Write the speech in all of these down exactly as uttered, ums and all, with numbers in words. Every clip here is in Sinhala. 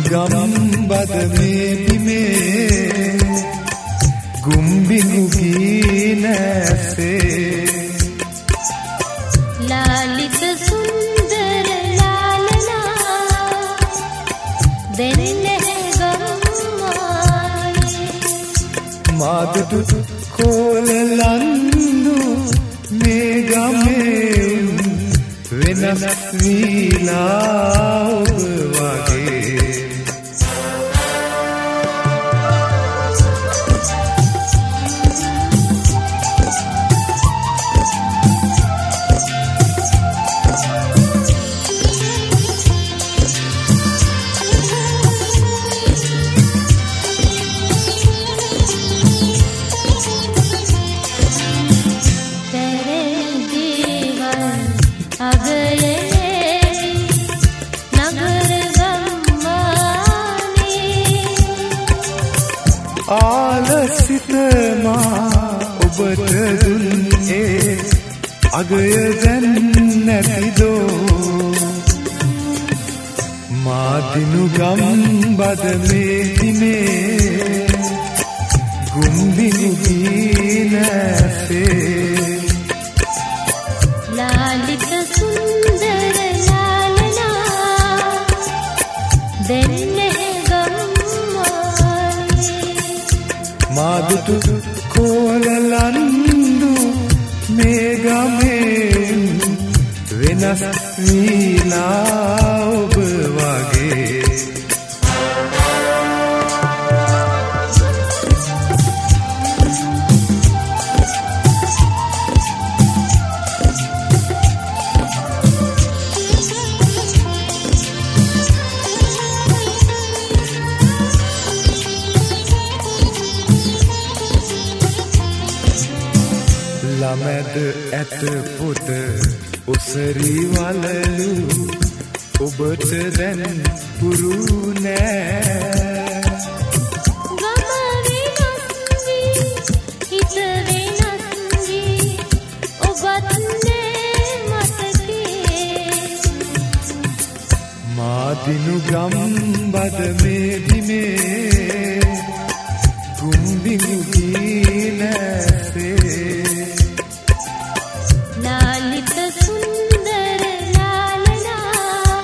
ගම්බද මේ බිමේ ගුම්බිඟු ගීනැසේ ලාලිත සුන්දර ලාලනා දෙන්නේ ගම්මායි මාදුටු කොලලන්දු මේ ගමේ වෙනස් වීලා ඔබ වගේ ආලසිත මා ඔබට දුන්නේ අගය දැන් නැතිදෝ මා දිනු ගම්බද මේ දිනේ ගුම්බිඟු ගීනැසේ ලාලිත සුන්දර ලාලනා දෙන්නේ මාදුටු කොලලන්දු මේ ගමේ වෙනස් වීලා ඔබ වගේ ළමැද ඇත පොත උසරි වලලු ඔබට දැන් පුරු නෑ ගම වෙනස් වී හිත වෙනස් වී ඔබත් නේ මතකේ මා දිනු ගම්බද මේ බිමේ ගුම්බිඟු ගීනැසේ ලාලිත සුන්දර ලාලනා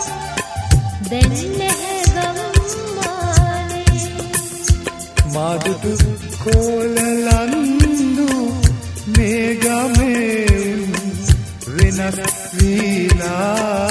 දෙන්නේ ගම්මානේ මාදුටු කොලලන්දු මේ ගමේ වෙනස් වීලා